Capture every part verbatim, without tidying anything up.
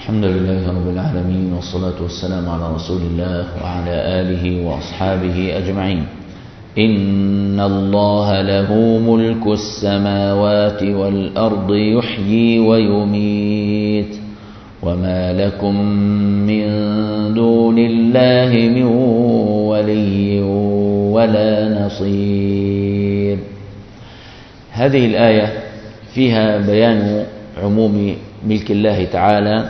الحمد لله رب العالمين، والصلاة والسلام على رسول الله وعلى آله وأصحابه أجمعين. إن الله له ملك السماوات والأرض يحيي ويميت، وما لكم من دون الله من ولي ولا نصير. هذه الآية فيها بيان عموم ملك الله تعالى،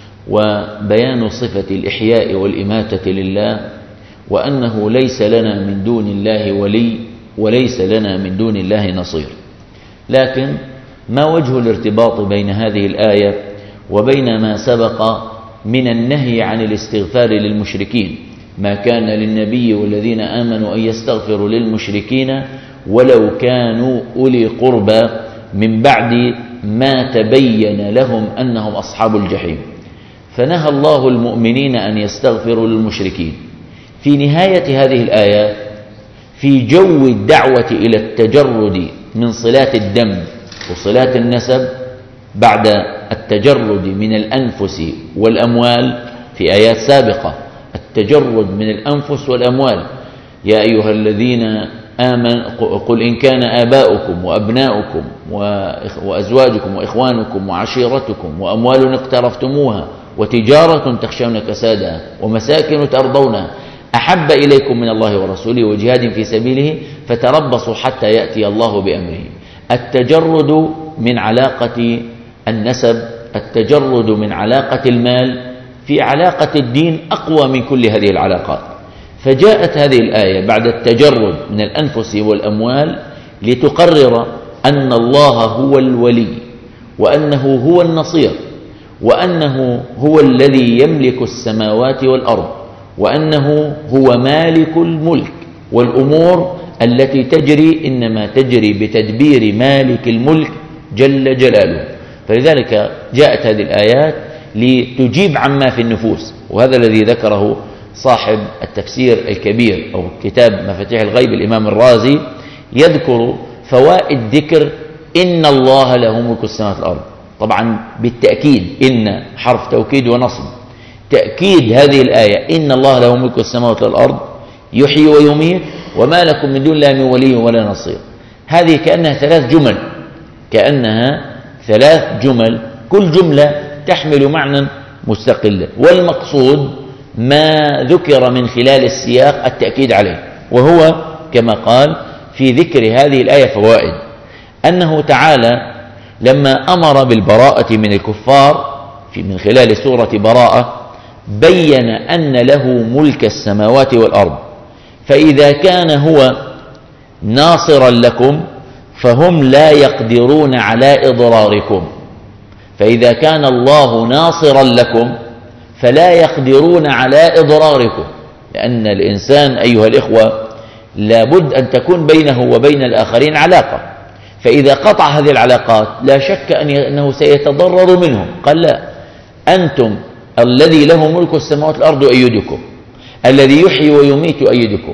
وبيان صفة الإحياء والإماتة لله، وأنه ليس لنا من دون الله ولي وليس لنا من دون الله نصير. لكن ما وجه الارتباط بين هذه الآية وبين ما سبق من النهي عن الاستغفار للمشركين؟ ما كان للنبي والذين آمنوا أن يستغفروا للمشركين ولو كانوا أولي قربى من بعد ما تبين لهم أنهم أصحاب الجحيم. فنهى الله المؤمنين أن يستغفروا للمشركين. في نهاية هذه الآيات، في جو الدعوة إلى التجرد من صلات الدم وصلات النسب بعد التجرد من الأنفس والأموال، في آيات سابقة التجرد من الأنفس والأموال: يا أيها الذين آمنوا قل إن كان آباؤكم وأبناؤكم وأزواجكم وإخوانكم وعشيرتكم وأموال اقترفتموها وتجارة تخشون كسادها ومساكن ترضونها أحب إليكم من الله ورسوله وجهاد في سبيله فتربصوا حتى يأتي الله بأمره. التجرد من علاقة النسب، التجرد من علاقة المال، في علاقة الدين أقوى من كل هذه العلاقات. فجاءت هذه الآية بعد التجرد من الأنفس والأموال لتقرر أن الله هو الولي، وأنه هو النصير، وأنه هو الذي يملك السماوات والأرض، وأنه هو مالك الملك، والأمور التي تجري إنما تجري بتدبير مالك الملك جل جلاله. فلذلك جاءت هذه الآيات لتجيب عما في النفوس. وهذا الذي ذكره صاحب التفسير الكبير أو كتاب مفاتيح الغيب الإمام الرازي، يذكر فوائد ذكر إن الله له ملك السماوات والأرض. طبعا بالتأكيد، إن حرف توكيد ونصب، تأكيد هذه الآية إن الله له ملك السماوات والأرض يحيي ويميت وما لكم من دون الله من ولي ولا نصير. هذه كأنها ثلاث جمل، كأنها ثلاث جمل، كل جملة تحمل معنى مستقلا، والمقصود ما ذكر من خلال السياق التأكيد عليه. وهو كما قال في ذكر هذه الآية فوائد: أنه تعالى لما أمر بالبراءة من الكفار في من خلال سورة براءة بين أن له ملك السماوات والأرض، فإذا كان هو ناصرا لكم فهم لا يقدرون على إضراركم. فإذا كان الله ناصرا لكم فلا يقدرون على إضراركم، لأن الإنسان أيها الإخوة لابد أن تكون بينه وبين الآخرين علاقة، فإذا قطع هذه العلاقات لا شك أنه سيتضرر منهم. قال لا، أنتم الذي له ملك السماوات والأرض أيدكم، الذي يحيي ويميت أيدكم،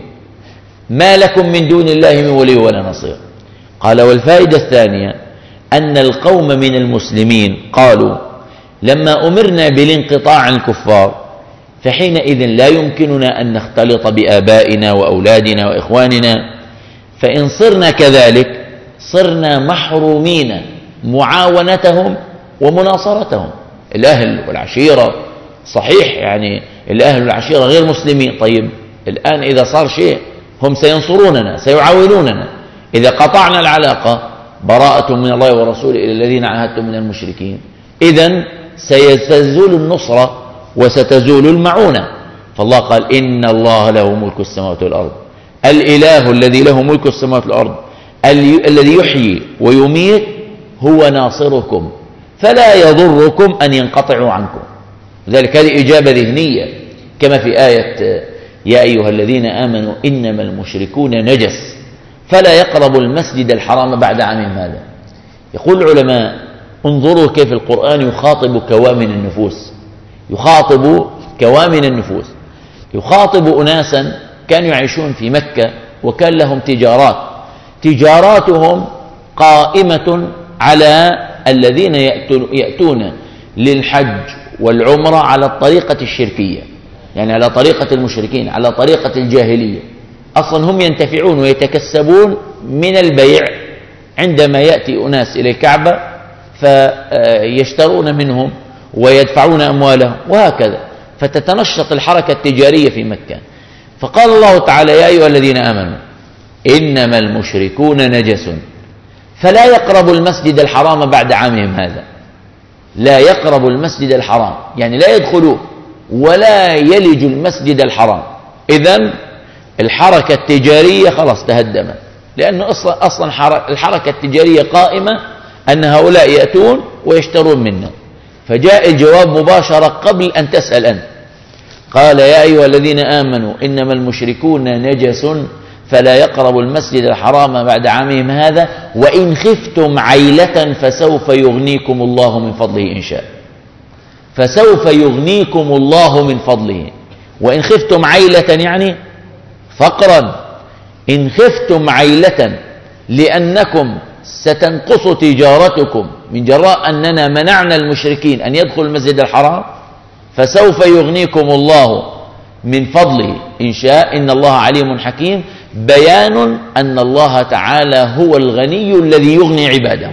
ما لكم من دون الله من ولي ولا نصير. قال: والفائدة الثانية أن القوم من المسلمين قالوا: لما أمرنا بالانقطاع عن الكفار فحينئذ لا يمكننا أن نختلط بآبائنا وأولادنا وإخواننا، فإن صرنا كذلك صرنا محرومين معاونتهم ومناصرتهم. الأهل والعشيرة صحيح، يعني الأهل والعشيرة غير مسلمين، طيب الآن إذا صار شيء هم سينصروننا سيعاونوننا. إذا قطعنا العلاقة براءة من الله ورسوله إلى الذين عاهدتم من المشركين، إذن سيزول النصرة وستزول المعونة. فالله قال: إن الله له ملك السماوات والأرض. الإله الذي له ملك السماوات والأرض الذي يحيي ويميت هو ناصركم، فلا يضركم أن ينقطعوا عنكم. لذلك هذه إجابة ذهنية، كما في آية يا أيها الذين آمنوا إنما المشركون نجس فلا يقربوا المسجد الحرام بعد عام هذا. يقول العلماء: انظروا كيف القرآن يخاطب كوامن النفوس، يخاطب كوامن النفوس، يخاطب أناسا كانوا يعيشون في مكة وكان لهم تجارات، تجاراتهم قائمة على الذين يأتون للحج والعمرة على الطريقة الشركية، يعني على طريقة المشركين، على طريقة الجاهلية. أصلا هم ينتفعون ويتكسبون من البيع عندما يأتي أناس إلى الكعبة فيشترون منهم ويدفعون أموالهم وهكذا، فتتنشط الحركة التجارية في مكة. فقال الله تعالى: يا أيها الذين آمنوا إنما المشركون نجس فلا يقربوا المسجد الحرام بعد عامهم هذا. لا يقربوا المسجد الحرام يعني لا يدخلوه ولا يلجوا المسجد الحرام. إذن الحركة التجارية خلاص تهدمت، لأنه أصلا, أصلا الحركة التجارية قائمة أن هؤلاء يأتون ويشترون منا. فجاء الجواب مباشرة قبل أن تسأل أنت. قال: يا أيها الذين آمنوا إنما المشركون نجس فلا يقربوا المسجد الحرام بعد عامهم هذا وإن خفتم عيلة فسوف يغنيكم الله من فضله إن شاء. فسوف يغنيكم الله من فضله. وإن خفتم عيلة يعني فقرا. إن خفتم عيلة لأنكم ستنقص تجارتكم من جراء أننا منعنا المشركين أن يدخلوا المسجد الحرام فسوف يغنيكم الله من فضله إن شاء، إن الله عليم حكيم. بيان أن الله تعالى هو الغني الذي يغني عباده،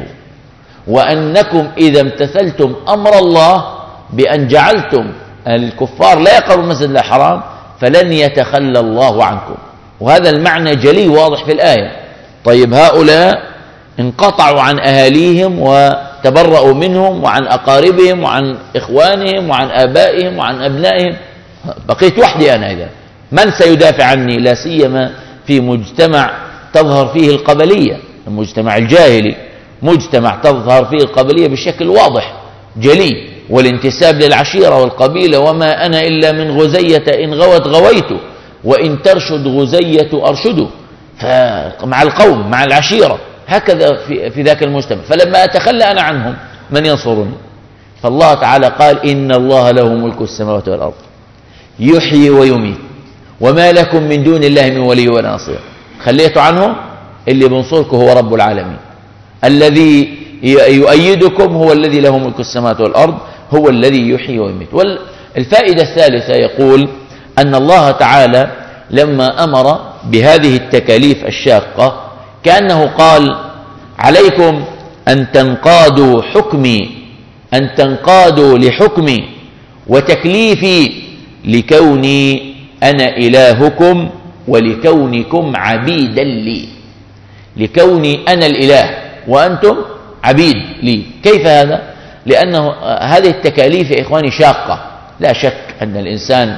وأنكم إذا امتثلتم أمر الله بأن جعلتم الكفار لا يقربوا المسجد الحرام فلن يتخلى الله عنكم. وهذا المعنى جلي واضح في الآية. طيب هؤلاء انقطعوا عن أهاليهم وتبرأوا منهم وعن أقاربهم وعن إخوانهم وعن آبائهم وعن أبنائهم، بقيت وحدي أنا. إذا من سيدافع عني؟ لا سيما في مجتمع تظهر فيه القبلية، المجتمع الجاهلي، مجتمع تظهر فيه القبلية بشكل واضح جلي، والانتساب للعشيرة والقبيلة. وما أنا إلا من غزية إن غوت غويت وإن ترشد غزية أرشده. فمع القوم مع العشيرة هكذا في, في ذاك المجتمع. فلما أتخلى أنا عنهم من ينصرني؟ فالله تعالى قال: إن الله له ملك السماوات والأرض يحيي ويميت وما لكم من دون الله من ولي ولا نصير. خليتوا عنهم، اللي بنصركم هو رب العالمين، الذي يؤيدكم هو الذي له ملك السماوات والأرض، هو الذي يحيي ويميت. والفائدة الثالثة يقول أن الله تعالى لما أمر بهذه التكاليف الشاقة كأنه قال: عليكم أن تنقادوا حكمي، أن تنقادوا لحكمي وتكليفي لكوني أنا إلهكم ولكونكم عبيدا لي. لكوني أنا الإله وأنتم عبيد لي. كيف هذا؟ لأنه هذه التكاليف يا إخواني شاقة. لا شك أن الإنسان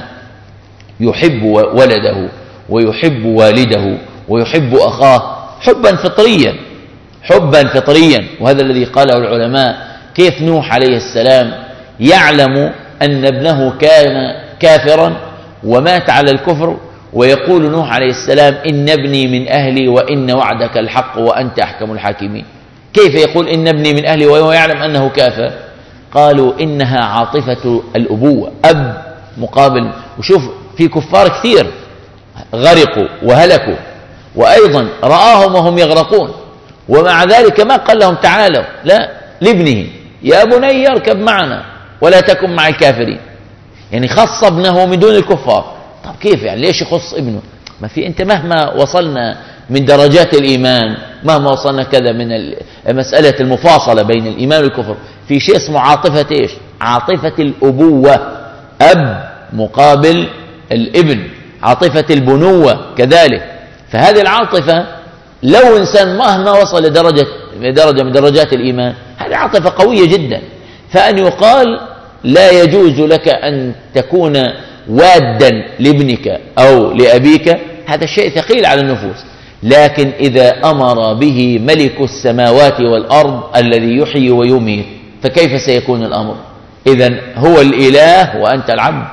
يحب ولده ويحب والده ويحب أخاه حبا فطريا، حبا فطريا. وهذا الذي قاله العلماء: كيف نوح عليه السلام يعلم أن ابنه كان كافرا ومات على الكفر، ويقول نوح عليه السلام: إن ابني من أهلي وإن وعدك الحق وأنت أحكم الحاكمين. كيف يقول إن ابني من أهلي وهو يعلم أنه كافر؟ قالوا: إنها عاطفة الأبوة، أب مقابل. وشوف في كفار كثير غرقوا وهلكوا وأيضا رآهم وهم يغرقون، ومع ذلك ما قال لهم تعالوا، لا، لابنه: يا بني اركب معنا ولا تكن مع الكافرين. يعني خص ابنه من دون الكفار. طب كيف يعني؟ ليش يخص ابنه؟ ما في، أنت مهما وصلنا من درجات الإيمان، مهما وصلنا كذا من مسألة المفاصلة بين الإيمان والكفر، في شيء اسمه عاطفة إيش؟ عاطفة الأبوة، أب مقابل الابن، عاطفة البنوة كذلك. فهذه العاطفة لو إنسان مهما وصل لدرجة درجة من درجات الإيمان، هذه عاطفة قوية جدا. فأن يقال لا يجوز لك أن تكون وادا لابنك أو لأبيك، هذا شيء ثقيل على النفوس. لكن إذا أمر به ملك السماوات والأرض الذي يحيي ويميت فكيف سيكون الأمر؟ إذن هو الإله وأنت العبد.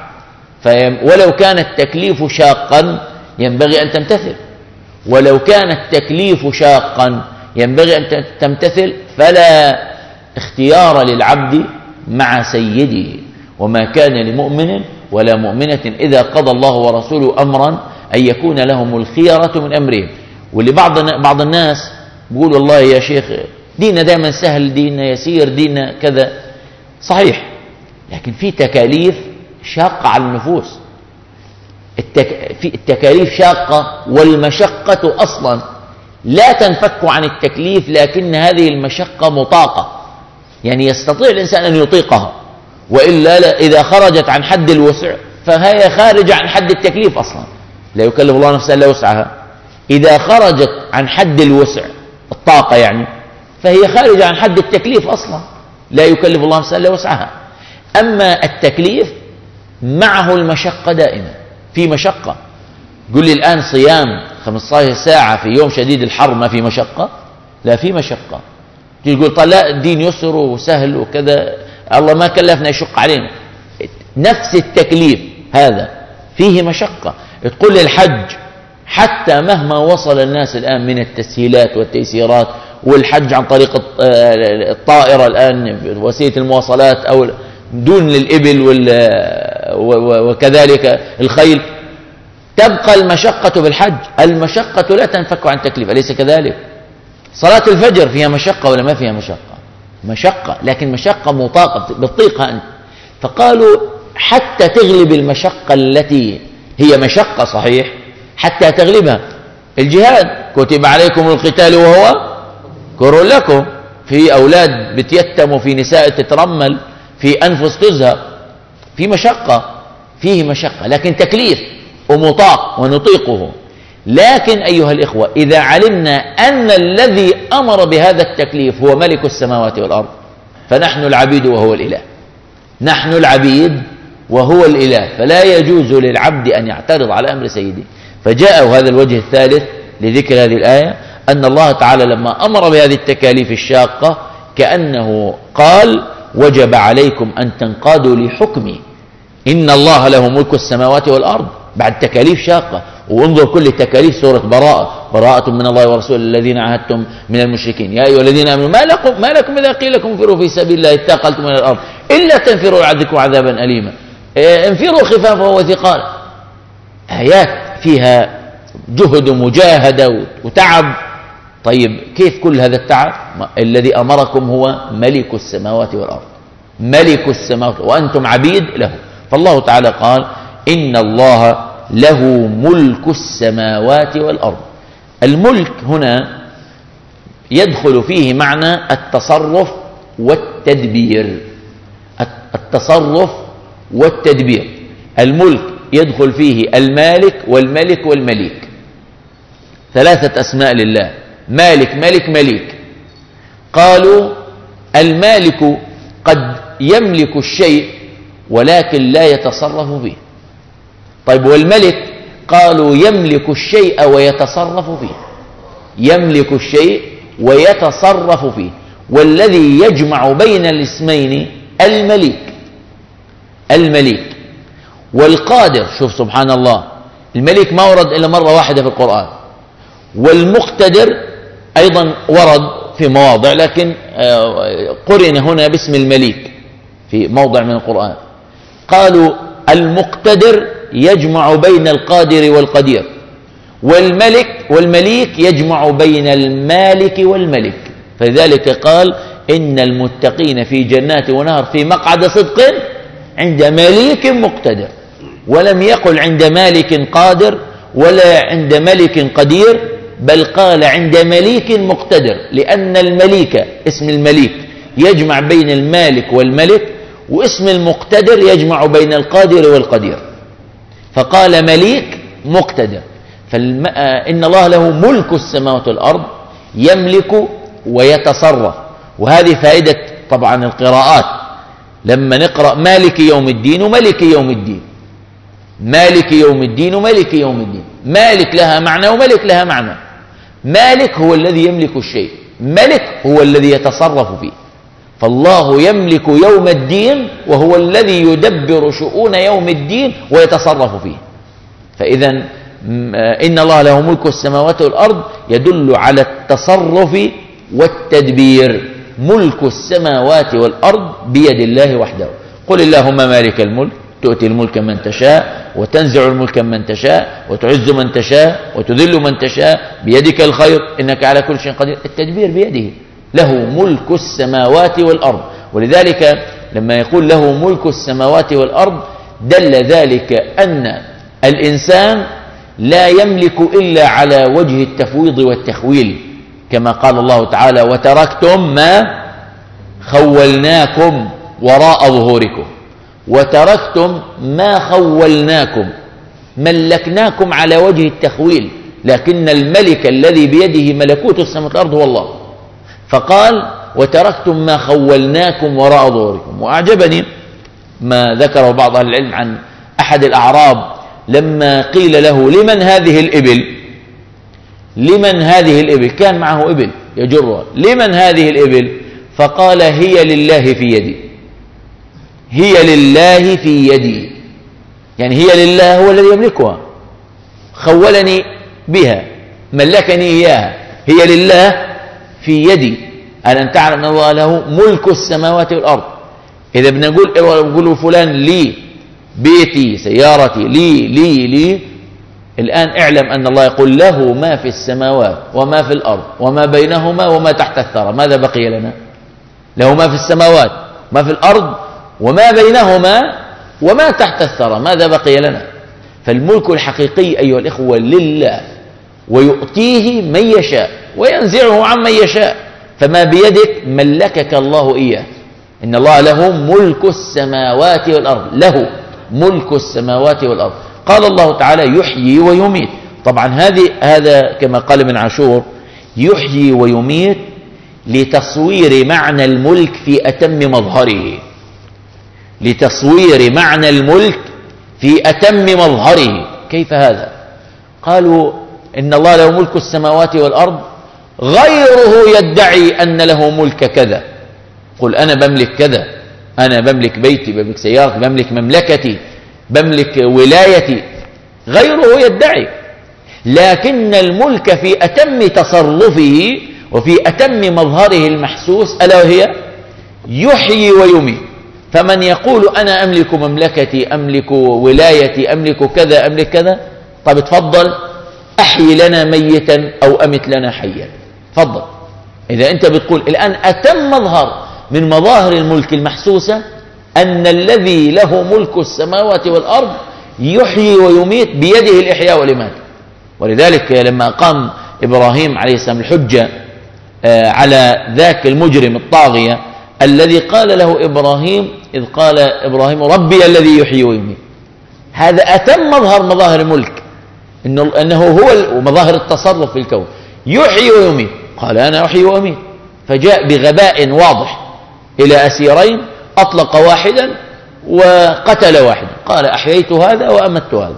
ولو كان التكليف شاقا ينبغي أن تمتثل، ولو كان التكليف شاقا ينبغي أن تمتثل. فلا اختيار للعبد مع سيده، وما كان لمؤمن ولا مؤمنة إذا قضى الله ورسوله أمرا أن يكون لهم الخيرة من أمرهم. واللي بعض بعض الناس بيقول: والله يا شيخ ديننا دائما سهل، ديننا يسير، ديننا كذا. صحيح، لكن في تكاليف شاقة على النفوس. التك... في التكاليف شاقة، والمشقة أصلا لا تنفك عن التكليف، لكن هذه المشقة مطاقة، يعني يستطيع الإنسان أن يطيقها، وإلا لا إذا خرجت عن حد الوسع فهي خارجة عن حد التكليف أصلا، لا يكلف الله نفسا إلا وسعها. إذا خرجت عن حد الوسع الطاقة يعني فهي خارجة عن حد التكليف أصلا، لا يكلف الله نفسا إلا وسعها. أما التكليف معه المشقة دائما، في مشقة. قل لي الآن صيام خمسة عشر ساعة في يوم شديد الحر ما في مشقة؟ لا، في مشقة. تقول طيب لا الدين يسر وسهل وكذا، الله ما كلفنا يشق علينا. نفس التكليف هذا فيه مشقة. تقول لي الحج، حتى مهما وصل الناس الآن من التسهيلات والتيسيرات، والحج عن طريق الطائرة الآن وسيلة المواصلات أو دون الإبل وكذلك الخيل، تبقى المشقة بالحج. المشقة لا تنفك عن تكليف، أليس كذلك؟ صلاة الفجر فيها مشقة ولا ما فيها مشقة؟ مشقة، لكن مشقة مطاقة بتطيقها أنت. فقالوا حتى تغلب المشقة التي هي مشقة صحيح، حتى تغلبها الجهاد. كتب عليكم القتال وهو كره لكم، في أولاد بتيتم وفي نساء تترمل، في أنفس تزهق، في مشقة، فيه مشقة لكن تكليف ومطاق ونطيقه. لكن أيها الإخوة، إذا علمنا أن الذي أمر بهذا التكليف هو ملك السماوات والأرض، فنحن العبيد وهو الإله. نحن العبيد وهو الإله، فلا يجوز للعبد أن يعترض على أمر سيده. فجاء هذا الوجه الثالث لذكر هذه الآية، أن الله تعالى لما أمر بهذه التكاليف الشاقة كأنه قال وجب عليكم أن تنقادوا لحكمي، إن الله له ملك السماوات والأرض، بعد تكاليف شاقة. وانظر كل التكاليف سورة براءة، براءة من الله ورسوله الذين عاهدتم من المشركين يا أيها الذين آمنوا ما لكم, ما لكم إذا قيل لكم انفروا في سبيل الله اتاقلتم من الأرض إلا تنفروا يعذبكم عذابا أليما انفروا خفافا وثقالا. آيات فيها جهد ومجاهدة وتعب. طيب كيف كل هذا التعب؟ الذي أمركم هو ملك السماوات والأرض، ملك السماوات وأنتم عبيد له. فالله تعالى قال إن الله له ملك السماوات والأرض. الملك هنا يدخل فيه معنى التصرف والتدبير، التصرف والتدبير. الملك يدخل فيه المالك والملك والمليك، ثلاثة أسماء لله، مالك ملك مليك. قالوا المالك قد يملك الشيء ولكن لا يتصرف فيه. طيب والملك؟ قالوا يملك الشيء ويتصرف فيه، يملك الشيء ويتصرف فيه. والذي يجمع بين الاسمين المليك، المليك والقادر. شوف سبحان الله، الملك ما ورد إلا مرة واحدة في القرآن، والمقتدر أيضا ورد في مواضع، لكن قرن هنا باسم المليك في موضع من القرآن. قالوا المقتدر يجمع بين القادر والقدير، والملك والمليك يجمع بين المالك والملك. فلذلك قال إن المتقين في جنات ونهر في مقعد صدق عند مليك مقتدر، ولم يقل عند مالك قادر ولا عند ملك قدير، بل قال عند مليك مقتدر، لأن المليك اسم المليك يجمع بين المالك والملك، واسم المقتدر يجمع بين القادر والقدير، فقال مليك مقتدر. فإن الله له ملك السماوات والأرض، يملك ويتصرف. وهذه فائدة طبعا القراءات، لما نقرأ مالك يوم الدين وملك يوم الدين، مالك يوم الدين وملك يوم الدين، مالك لها معنى وملك لها معنى. مالك هو الذي يملك الشيء، ملك هو الذي يتصرف فيه. فالله يملك يوم الدين وهو الذي يدبر شؤون يوم الدين ويتصرف فيه. فإذا إن الله له ملك السماوات والأرض يدل على التصرف والتدبير. ملك السماوات والأرض بيد الله وحده. قل اللهم مالك الملك تؤتي الملك من تشاء وتنزع الملك من تشاء وتعز من تشاء وتذل من تشاء بيدك الخير إنك على كل شيء قدير. التدبير بيده، له ملك السماوات والأرض. ولذلك لما يقول له ملك السماوات والأرض دل ذلك أن الإنسان لا يملك إلا على وجه التفويض والتخويل، كما قال الله تعالى وتركتم ما خولناكم وراء ظهوركم، وتركتم ما خولناكم، ملكناكم على وجه التخويل، لكن الملك الذي بيده ملكوت السماوات والأرض هو الله. فقال وتركتم ما خولناكم وراء ظهوركم. وأعجبني ما ذكره بعض أهل العلم عن أحد الأعراب لما قيل له لمن هذه الإبل، لمن هذه الإبل، كان معه إبل يجرها، لمن هذه الإبل؟ فقال هي لله في يدي، هي لله في يدي، يعني هي لله، هو الذي يملكها، خولني بها، ملكني إياها، هي لله في يدي. ألم تعلم أن الله له ملك السماوات والأرض؟ إذا بنقول بنقول فلان لي بيتي سيارتي لي لي لي الآن اعلم أن الله يقول له ما في السماوات وما في الأرض وما بينهما وما تحت الثرى. ماذا بقي لنا؟ له ما في السماوات ما في الأرض وما بينهما وما تحت الثرى، ماذا بقي لنا؟ فالملك الحقيقي أيها الإخوة لله، ويؤتيه من يشاء وينزعه عمن يشاء، فما بيدك ملكك الله إياه. إن الله له ملك السماوات والأرض، له ملك السماوات والأرض. قال الله تعالى يحيي ويميت. طبعا هذه هذا كما قال ابن عاشور يحيي ويميت لتصوير معنى الملك في أتم مظهره، لتصوير معنى الملك في أتم مظهره. كيف هذا؟ قالوا إن الله له ملك السماوات والأرض، غيره يدعي أن له ملك كذا، قل أنا بملك كذا، أنا بملك بيتي، بملك سيارتي، بملك مملكتي، بملك ولايتي، غيره يدعي. لكن الملك في أتم تصرفه وفي أتم مظهره المحسوس، ألا وهي يحيي ويميت. فمن يقول أنا أملك مملكتي، أملك ولايتي، أملك كذا، أملك كذا، طب تفضل أحيي لنا ميتا أو أمت لنا حيا، تفضل. إذا أنت بتقول الآن أتم مظهر من مظاهر الملك المحسوسة أن الذي له ملك السماوات والأرض يحيي ويميت بيده الإحياء والإماتة. ولذلك لما قام إبراهيم عليه السلام الحجة على ذاك المجرم الطاغية الذي قال له إبراهيم، إذ قال إبراهيم ربي الذي يحيي ويميت، هذا أتم مظهر مظاهر الملك، إنه أنه هو مظاهر التصرف في الكون، يحيي ويميت. قال أنا أحيي وأميت، فجاء بغباء واضح إلى أسيرين، أطلق واحدا وقتل واحدا، قال أحييت هذا وأمت هذا،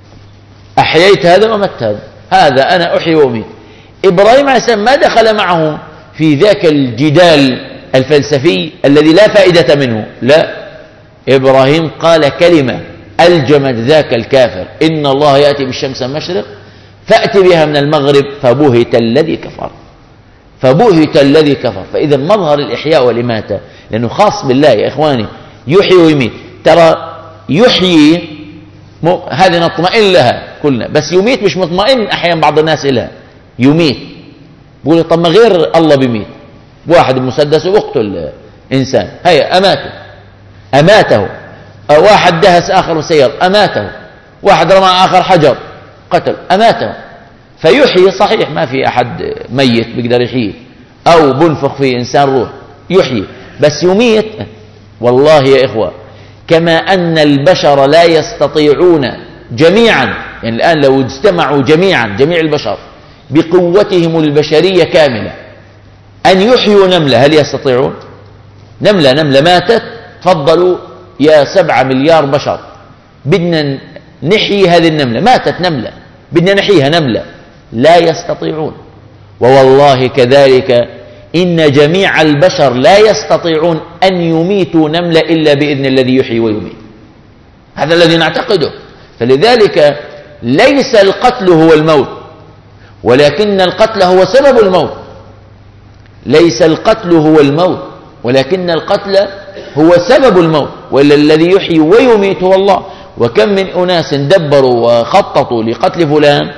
أحييت هذا وأمت هذا، هذا أنا أحيي وأميت. إبراهيم عليه السلام ما دخل معه في ذاك الجدال الفلسفي الذي لا فائدة منه، لا، إبراهيم قال كلمة ألجمت ذاك الكافر، إن الله يأتي بالشمس من المشرق فأت بها من المغرب فبهت الذي كفر، فبهت الذي كفر. فإذا مظهر الإحياء والإماتة لأنه خاص بالله يا إخواني، يحيي ويميت. ترى يحيي هذه نطمئن لها كلنا، بس يميت مش مطمئن أحيانا بعض الناس إلها، يميت بيقول طب ما غير الله بيميت، واحد مسدس ويقتل إنسان، هيا أماته أماته، واحد دهس آخر بسيارة أماته، واحد رمى آخر حجر قتل أماته. فيحيي صحيح، ما في أحد ميت بيقدر يحيي، أو بنفخ في إنسان روح يحيي، بس يميت. والله يا إخوة كما أن البشر لا يستطيعون جميعا، يعني الآن لو اجتمعوا جميعا جميع البشر بقوتهم البشرية كاملة أن يحيوا نملة، هل يستطيعون؟ نملة نملة ماتت، تفضلوا يا سبعة مليار بشر بدنا نحيي هذه النملة، ماتت نملة بدنا نحييها نملة، لا يستطيعون. ووالله كذلك إن جميع البشر لا يستطيعون أن يميتوا نملة إلا بإذن الذي يحيي ويميت، هذا الذي نعتقده. فلذلك ليس القتل هو الموت، ولكن القتل هو سبب الموت. ليس القتل هو الموت، ولكن القتل هو سبب الموت، وإلا الذي يحيي ويميت هو الله. وكم من أناس دبروا وخططوا لقتل فلان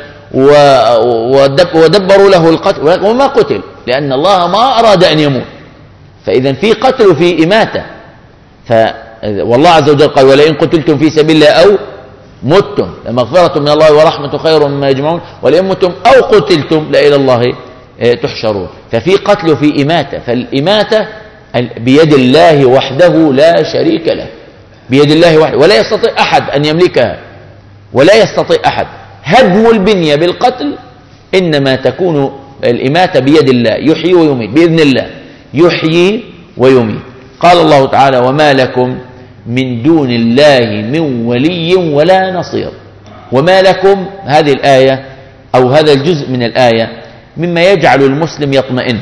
ودبروا له القتل وما قتل، لأن الله ما أراد أن يموت. فإذا في قتل وفي إماتة، ف والله عز وجل قال ولئن قتلتم في سبيل الله أو متم لمغفرة من الله ورحمة خير مما يجمعون ولئن متم أو قتلتم لإلى الله تحشرون. ففي قتل وفي إماتة، فالإماتة بيد الله وحده لا شريك له، بيد الله وحده ولا يستطيع أحد أن يملكها، ولا يستطيع أحد. هدم البنية بالقتل إنما تكون الإماتة بيد الله، يحيي ويميت بإذن الله، يحيي ويميت. قال الله تعالى وما لكم من دون الله من ولي ولا نصير. وما لكم، هذه الآية أو هذا الجزء من الآية مما يجعل المسلم يطمئن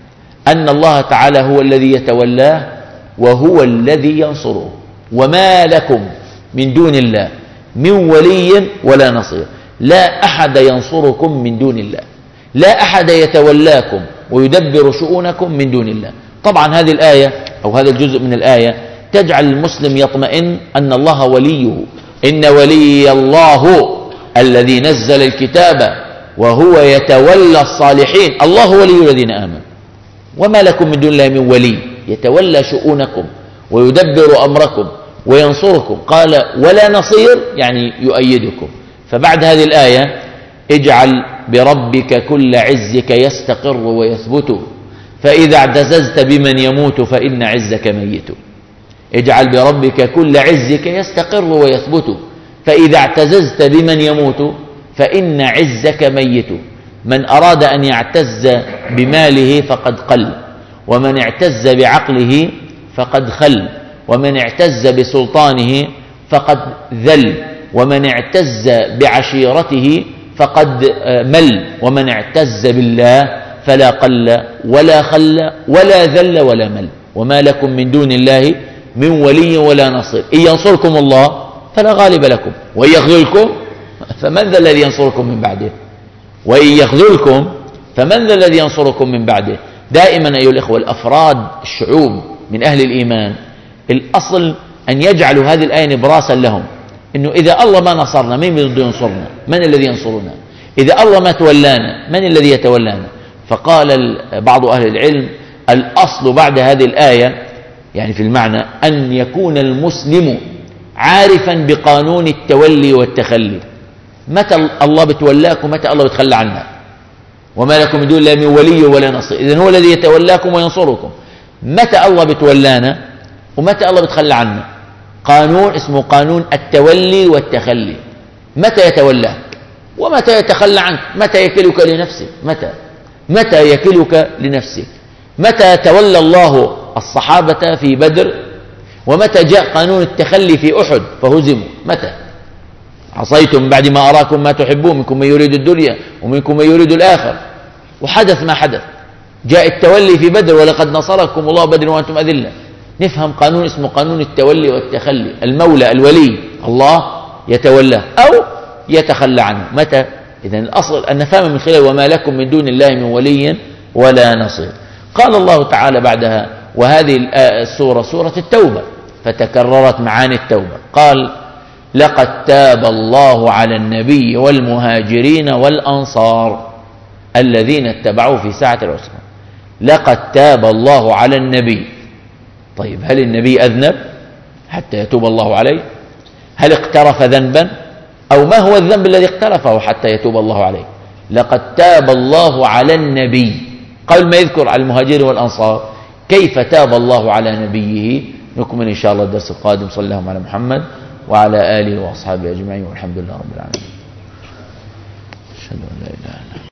أن الله تعالى هو الذي يتولاه وهو الذي ينصره. وما لكم من دون الله من ولي ولا نصير، لا أحد ينصركم من دون الله، لا أحد يتولاكم ويدبر شؤونكم من دون الله. طبعا هذه الآية أو هذا الجزء من الآية تجعل المسلم يطمئن أن الله وليه. إن ولي الله الذي نزل الكتاب وهو يتولى الصالحين. الله ولي الذين آمنوا. وما لكم من دون الله من ولي يتولى شؤونكم ويدبر أمركم وينصركم. قال ولا نصير يعني يؤيدكم. فبعد هذه الآية اجعل بربك كل عزك يستقر ويثبت فإذا اعتززت بمن يموت فإن عزك ميت. اجعل بربك كل عزك يستقر ويثبت فإذا اعتززت بمن يموت فإن عزك ميت. من أراد أن يعتز بماله فقد قل، ومن اعتز بعقله فقد خل، ومن اعتز بسلطانه فقد ذل، ومن اعتز بعشيرته فقد مل، ومن اعتز بالله فلا قل ولا خل ولا ذل ولا مل. وما لكم من دون الله من ولي ولا نصير. إن ينصركم الله فلا غالب لكم وإن يخذلكم فمن ذا الذي ينصركم من بعده، وإن يخذلكم فمن ذا الذي ينصركم من بعده. دائما أيها الإخوة الأفراد الشعوب من أهل الإيمان الأصل أن يجعلوا هذه الآية نبراسا لهم، إنه إذا الله ما نصرنا من بده ينصرنا؟ من الذي ينصرنا؟ إذا الله ما تولانا من الذي يتولانا؟ فقال بعض أهل العلم الأصل بعد هذه الآية يعني في المعنى أن يكون المسلم عارفا بقانون التولي والتخلي. متى الله بتولاكم ومتى الله بتخلى عنك. وما لكم من دون الله من ولي ولا نصير. إذن هو الذي يتولاكم وينصركم. متى الله بتولانا ومتى الله بتخلى عنا. قانون اسمه قانون التولي والتخلي. متى يتولاك ومتى يتخلى عنك. متى يكلك لنفسك. متى متى يكلك لنفسك. متى تولى الله الصحابة في بدر ومتى جاء قانون التخلي في أحد فهزموا. متى عصيتم بعد ما أراكم ما تحبون منكم من يريد الدنيا ومنكم من يريد الآخر. وحدث ما حدث. جاء التولي في بدر ولقد نصركم الله بدر وأنتم أذلة. نفهم قانون اسمه قانون التولي والتخلي. المولى الولي الله يتولاه أو يتخلى عنه. متى؟ إذن الأصل أن نفهم من خلال وما لكم من دون الله من ولي ولا نصير. قال الله تعالى بعدها وهذه السورة سورة التوبة فتكررت معاني التوبة. قال لقد تاب الله على النبي والمهاجرين والأنصار الذين اتبعوه في ساعة العسرة. لقد تاب الله على النبي. طيب هل النبي أذنب حتى يتوب الله عليه؟ هل اقترف ذنبا أو ما هو الذنب الذي اقترفه حتى يتوب الله عليه؟ لقد تاب الله على النبي قبل ما يذكر على المهاجرين والأنصار كيف تاب الله على نبيه. نكمل إن شاء الله الدرس القادم. صلى الله على محمد وعلى آله وأصحابه أجمعين والحمد لله رب العالمين. أشهد أن لا إله إلا الله.